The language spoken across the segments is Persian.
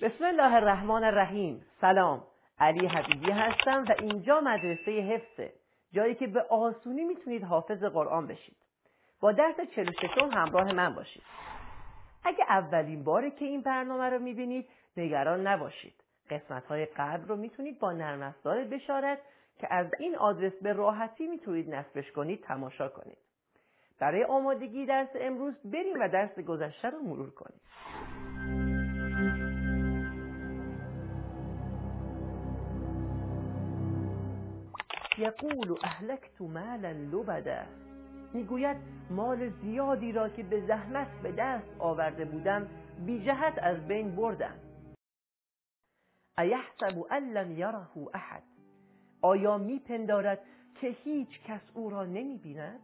بسم الله الرحمن الرحیم. سلام، علی حبیبی هستم و اینجا مدرسه حفظه، جایی که به آسونی میتونید حافظ قرآن بشید. با درس 46 همراه من باشید. اگه اولین باره که این برنامه رو میبینید نگران نباشید. قسمت‌های قبل رو میتونید با نرم افزار بشارت که از این آدرس به راحتی میتونید نصبش کنید تماشا کنید. برای آمادگی درس امروز بریم و درس گذشته رو مرور کنیم. یقول اهلکت مالا لبدا، میگوید مال زیادی را که به زحمت به دست آورده بودم بی جهت از بین بردم. ایحسب ان لم یره احد، آیا میپندارد که هیچ کس او را نمیبیند؟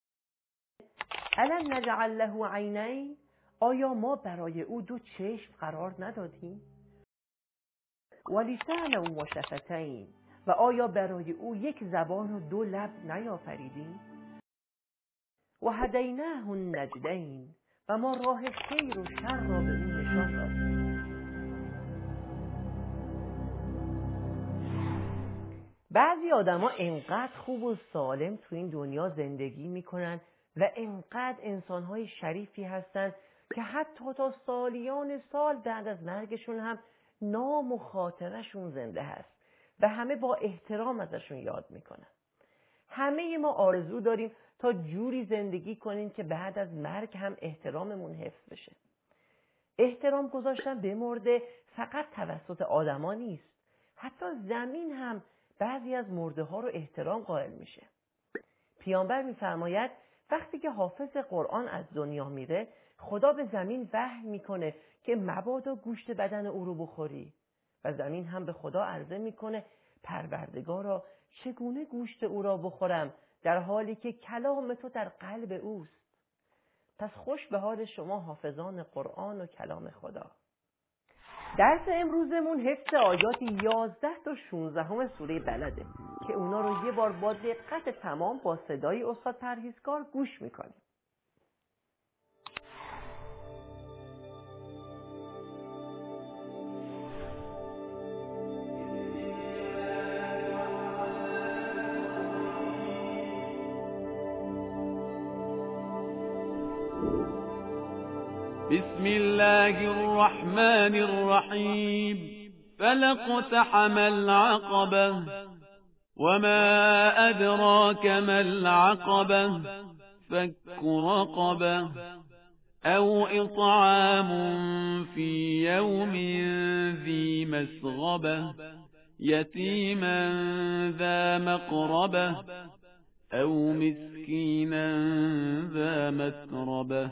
الم نجعل له عینین، آیا ما برای او دو چشم قرار ندادیم؟ و لسانا و شفتین، و آیا برای او یک زبان و دو لب نیافریدیم؟ و هدیناه النجدین، و ما راه خیر و شر را به او نشان دادیم. بعضی آدما انقدر خوب و سالم تو این دنیا زندگی میکنن و انقدر انسانهای شریفی هستن که حتی تا سالیان سال بعد از مرگشون هم نام و خاطرشون زنده هست و همه با احترام ازشون یاد میکنن. همه ما آرزو داریم تا جوری زندگی کنیم که بعد از مرگ هم احتراممون حفظ بشه. احترام گذاشتن به مرده فقط توسط آدما نیست، حتی زمین هم بعضی از مرده ها رو احترام قائل میشه. پیامبر میفرماید وقتی که حافظ قرآن از دنیا میره، خدا به زمین وحی میکنه که مبادا گوشت بدن او رو بخوری، و زمین هم به خدا عرضه میکنه پروردگارا چگونه گوشت او را بخورم در حالی که کلام تو در قلب اوست. پس خوش به حال شما حافظان قرآن و کلام خدا. درس امروزمون حفظ آیات 11 تا 16 سوره بلده که اونا رو یه بار با دقت تمام با صدای استاد پرهیزکار گوش میکنیم. بسم الله الرحمن الرحيم. فلاقتحم العقبة وما أدراك ما العقبة فك رقبة أو إطعام في يوم ذي مسغبة يتيما ذا مقربة أو مسكينا ذا متربة.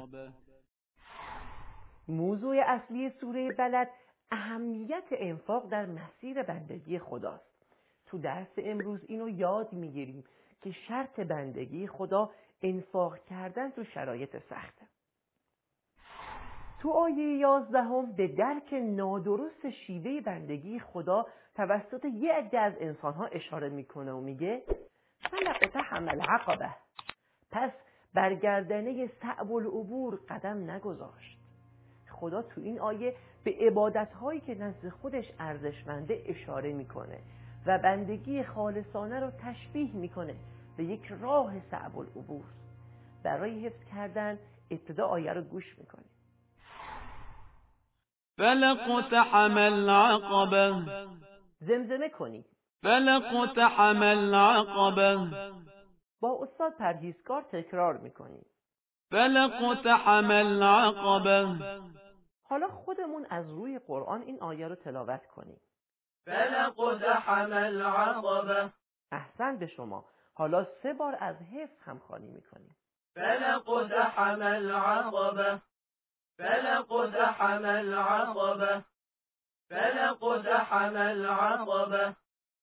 موضوع اصلی سوره بلد اهمیت انفاق در مسیر بندگی خداست. تو درس امروز اینو یاد میگیریم که شرط بندگی خدا انفاق کردن تو شرایط سخته. تو آیه 11 به درک نادرست شیوه بندگی خدا توسط یه عده از انسانها اشاره میکنه و میگه فلاقتحم العقبة، پس برگردنه صعب العبور قدم نگذاشت. خدا تو این آیه به عبادت‌هایی که نزد خودش ارزشمنده اشاره میکنه و بندگی خالصانه رو تشبیه میکنه به یک راه صعب العبور. برای حفظ کردن ابتدا آیه رو گوش میکنیم. فلاقتحم العقبة، زمزمه کنید. فلاقتحم العقبة. با استاد پرهیزکار تکرار میکنیم. فلاقتحم العقبة. حالا خودمون از روی قرآن این آیه رو تلاوت کنیم. فلاقتحم العقبة. احسن به شما. حالا 3 بار از حفظ هم خوانی میکنیم. فلاقتحم العقبة. فلاقتحم العقبة. فلاقتحم العقبة.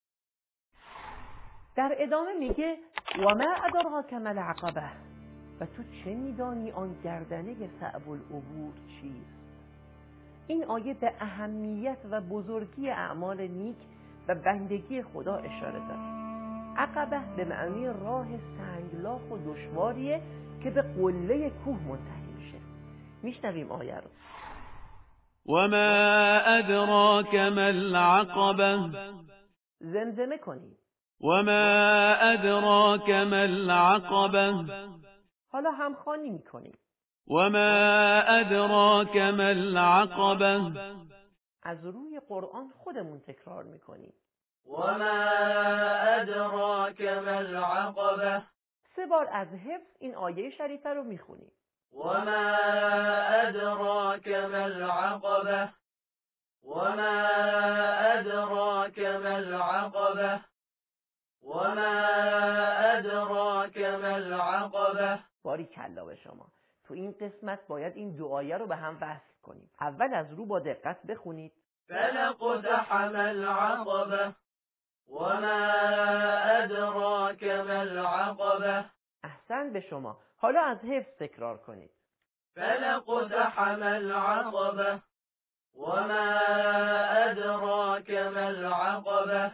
در ادامه میگه و ما ادراک ما العقبة، و تو چه میدانی آن گردنه صعب العبور چیست؟ این آیه به اهمیت و بزرگی اعمال نیک و بندگی خدا اشاره داره. عقبه به معنی راه سنگلاخ و دشواریه که به قله کوه منتهی میشه. میشنویم آیه رو. وما أدراك ما العقبة زمزمه کنید. وما أدراك ما العقبة حالا همخوانی میکنید. وما أدراك ما العقبة از روی قرآن خودمون تکرار میکنیم. وما أدراك ما العقبة 3 بار از حفظ این آیه شریفه رو میخونیم. وما أدراك ما العقبة وما أدراك ما العقبة وما أدراك ما العقبة باری کلا به شما. تو این قسمت باید این 2 آیه رو به هم وصل کنیم. اول از رو با دقت بخونید. فلقتحم العقبة وما أدراك ما العقبة احسن به شما. حالا از حفظ تکرار کنید. فلقتحم العقبة وما أدراك ما العقبة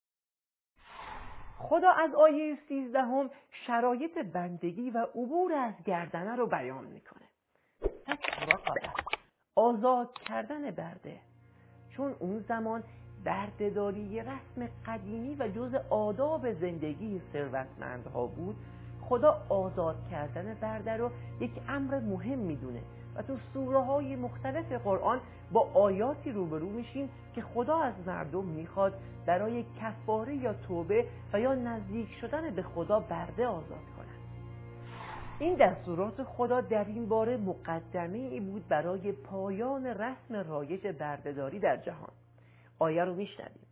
خدا از آیه 13 شرایط بندگی و عبور از گردنه رو بیان میکنه. آزاد کردن برده. چون اون زمان بردهداری یه رسم قدیمی و جز آداب زندگی ثروتمندها بود، خدا آزاد کردن برده رو یک امر مهم میدونه و تو سوره های مختلف قرآن با آیاتی روبرو میشیم که خدا از مردم میخواد برای کفاره یا توبه و یا نزدیک شدن به خدا برده آزاد کنند. این دستورات خدا در این باره مقدمه ای بود برای پایان رسم رایج بردهداری در جهان. آیه رو میشنویم.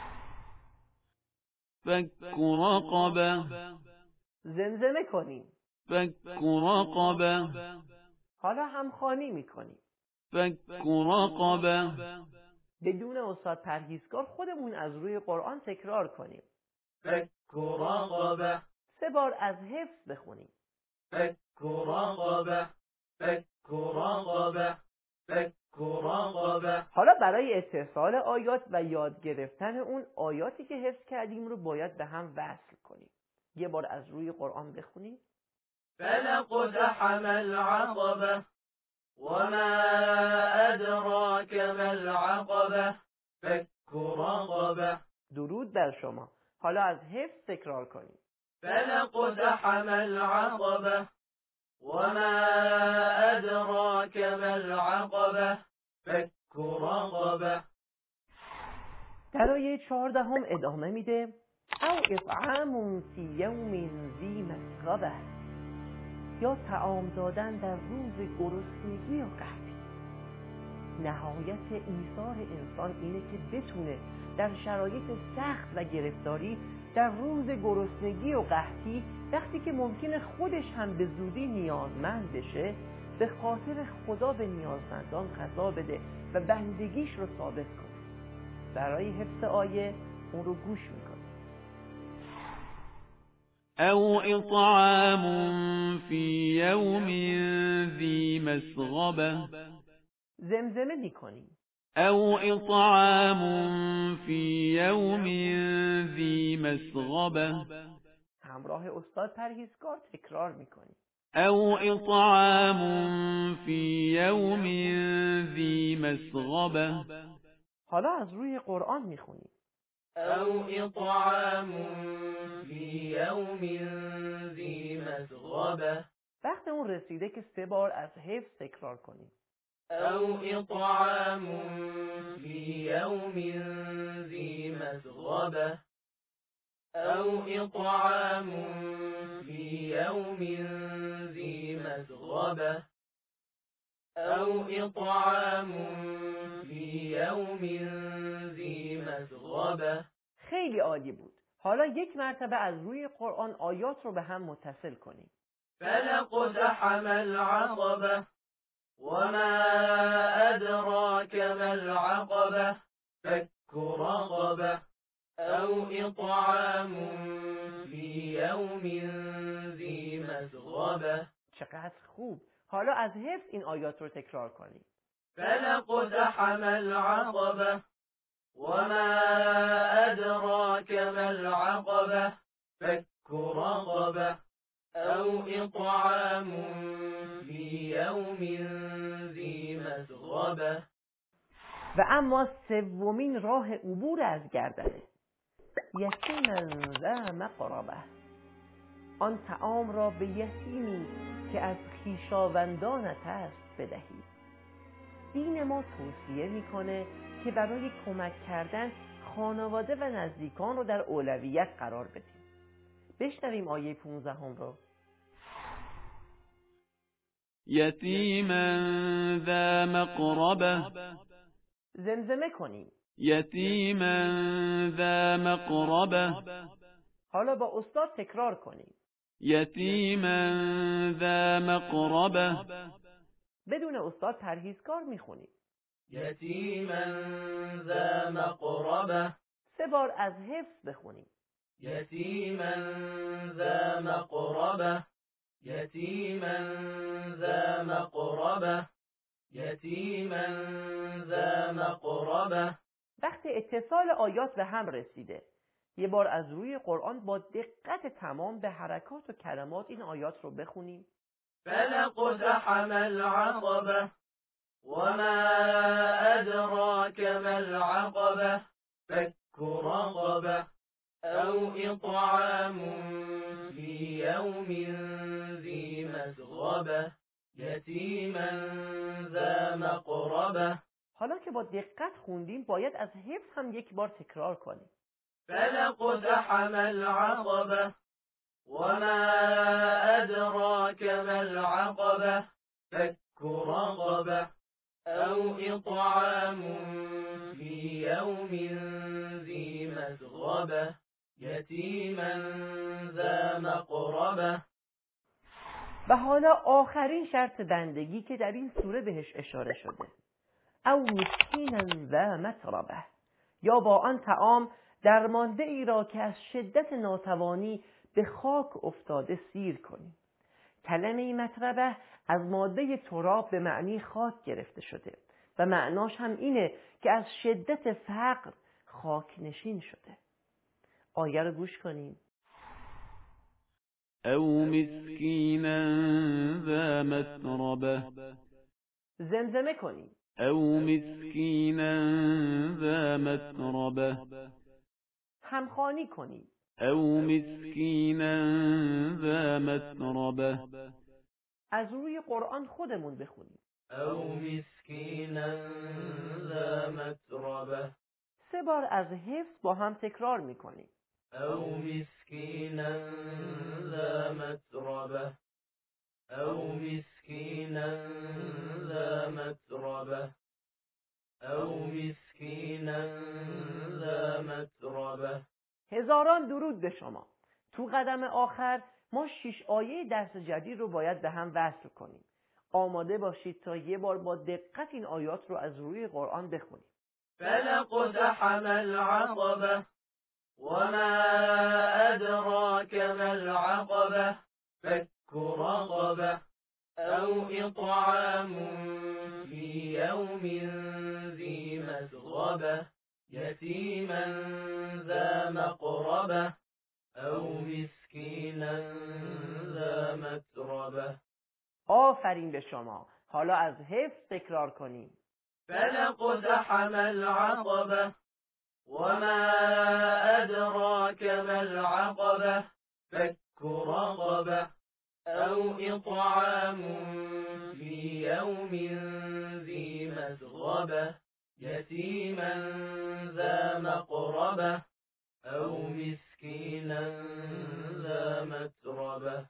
فك رقبة زمزمه کنیم. فك رقبة حالا همخوانی میکنیم. فك رقبة بدون استاد پرهیزکار خودمون از روی قرآن تکرار کنیم. فك رقبة 3 بار از حفظ بخونیم. فك رقبة فك رقبة فك رقبة حالا برای اتصال آیات و یاد گرفتن اون آیاتی که حفظ کردیم رو باید به هم وصل کنیم. یه بار از روی قرآن بخونیم. فلقتحم العقبة وما أدراك ما العقبة فك رقبة درود بر شما. حالا از حفظ تکرار کنیم. فلقتحم العقبة وما أدراك ما العقبة فك رقبة در آیه 14 ادامه میده. او اطعام فی یوم ذی مسغبه، یا طعام دادن در روز گرسنگی و قحطی. نهایت ایثار انسان اینه که بتونه در شرایط سخت و گرفتاری در روز گرسنگی و قحطی، وقتی که ممکنه خودش هم به زودی نیازمند بشه، به خاطر خدا به نیازمندان غذا بده و بندگیش رو ثابت کنه. برای حفظ آیه اون رو گوش میکنه. أو إطعام في يوم ذي مسغبة زمزمه میکنیم. أو إطعام في يوم ذي مسغبة همراه استاد پرهیزکار تکرار میکنیم. أو إطعام في يوم ذي مسغبة حالا از روی قرآن میخونیم. أو إطعام في يوم ذي مسغبة وقت اون رسیده که 3 بار از حفظ تکرار کنیم. أو إطعام في يوم ذي مسغبة أو إطعام في يوم ذي مسغبة أو إطعام في يوم ذي مسغبة خیلی عالی بود. حالا یک مرتبه از روی قرآن آیات رو به هم متصل کنیم. فلقتحم العقبة وما أدراك ما العقبة فك رقبة أو إطعام في يوم ذي مسغبة چقدر خوب. حالا از حفظ این آیات رو تکرار کنیم. فلقتحم العقبة وما أدراك ما العقبة فك رقبة أو إطعام في يوم ذي مسغبة و اما سومین راه عبور از گردنه. یتیما ذا مقربه، آن طعام را به یتیمی که از خویشاوندانت است بدهید. دین ما توصیه میکنه که برای کمک کردن خانواده و نزدیکان رو در اولویت قرار بدیم. بشنویم آیه 15 رو. یتیما ذا مقربه، زمزمه کنیم. یتیما ذا مقربه. حالا با استاد تکرار کنیم. یتیما ذا مقربه. بدون استاد پرهیزکار میخونیم. یتیما ذا مقربه. 3 بار از حفظ بخونیم. یتیما ذا مقربه. یتیما ذا مقربه. یتیما ذا مقربه. وقتی اتصال آیات به هم رسیده، یه بار از روی قرآن با دقت تمام به حرکات و کلمات این آیات رو بخونیم. فلقتحم العقبه وما أدراك ما العقبة فك رقبة أو إطعام في يوم ذي مسغبة يتيما ذا مقربة. حالا که با دقت خوندیم باید از حفظ هم 1 بار تکرار کنیم. فلقتحم العقبة وما أدراك ما العقبة فك رقبة أو إطعام في يوم ذي مسغبة يتيما ذا مقربة. و حالا آخرین شرط بندگی که در این سوره بهش اشاره شده. او مسکینا ذا متربه، یا با آن طعام درمانده ای را که از شدت ناتوانی به خاک افتاده سیر کنیم. کلمه متربه از ماده تراب به معنی خاک گرفته شده و معناش هم اینه که از شدت فقر خاک نشین شده. آیه رو گوش کنیم. او مسکینا ذا متربه، زمزمه کنیم. او مسکینا ذا متربه. همخوانی کنیم. او مسکینا ذا متربه. از روی قرآن خودمون بخونیم. او مسکینا ذا متربه. 3 بار از حفظ با هم تکرار میکنیم. او مسکینا ذا متربه. او مسکینا ذا متربه. او مسکینا ذا متربه. هزاران درود به شما. تو قدم آخر ما 6 آیه درس جدید رو باید به هم وصل کنیم. آماده باشید تا 1 بار با دقت این آیات رو از روی قرآن بخونیم. فلقتحم العقبة وما أدراك ما العقبة فك رقبة أو إطعام في يوم ذي مسغبة يتيما ذا مقربة أو مسكينا ذا متربة. آفرین به شما. حالا از حفظ تکرار کنیم. فلقتحم العقبة وما أدراك ما العقبة فك رقبة أو إطعام في يوم ذي مسغبة يتيما ذا مقربة أو مسكينا ذا متربة.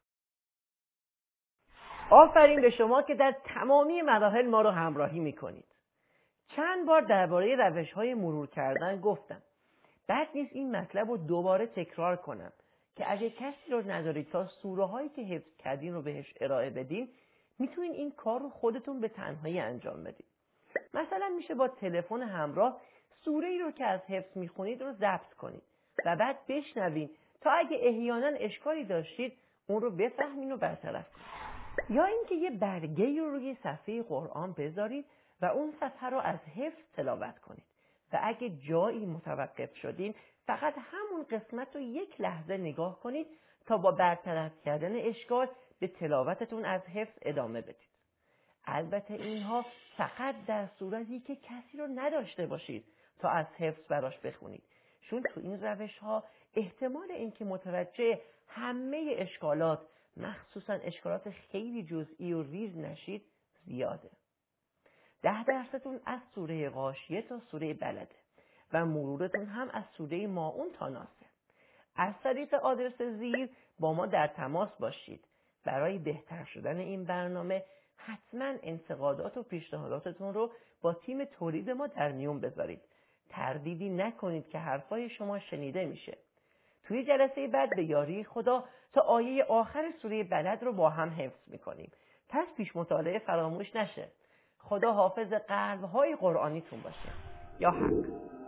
آفرین به شما که در تمامی مراحل ما رو همراهی میکنید. چند بار درباره روش‌های مرور کردن گفتم. بد نیست این مطلب رو دوباره تکرار کنم که اگه کسی رو ندارید تا سوره هایی که حفظ کردین رو بهش ارائه بدین، میتونین این کار رو خودتون به تنهایی انجام بدید. مثلا میشه با تلفن همراه سوره‌ای رو که از حفظ میخونید رو ضبط کنید و بعد بشنوین تا اگه احیانا اشکالی داشتید اون رو بفهمین و برطرف کنید. یا اینکه یه برگه رو روی صفحه قرآن بذارید و اون صفحه رو از حفظ تلاوت کنید و اگه جایی متوقف شدین فقط همون قسمت رو 1 لحظه نگاه کنید تا با برطرف کردن اشکال به تلاوتتون از حفظ ادامه بدید. البته اینها فقط در صورتی که کسی رو نداشته باشید تا از حفظ براش بخونید، چون تو این روش ها احتمال اینکه متوجه همه اشکالات، مخصوصا اشکالات خیلی جزئی و ریز نشید زیاده. 10% از سوره غاشیه تا سوره بلده و مرورتون هم از سوره ماعون تا ناسه. از طریق آدرس زیر با ما در تماس باشید. برای بهتر شدن این برنامه حتما انتقادات و پیشنهاداتتون رو با تیم تولید ما در میون بذارید. تردیدی نکنید که حرفای شما شنیده میشه. توی جلسه بعد به یاری خدا تا آیه آخر سوره بلد رو با هم حفظ میکنیم. پس پیش مطالعه فراموش نشه. خدا حافظ قلب‌های قرآنیتون باشه. یا حق.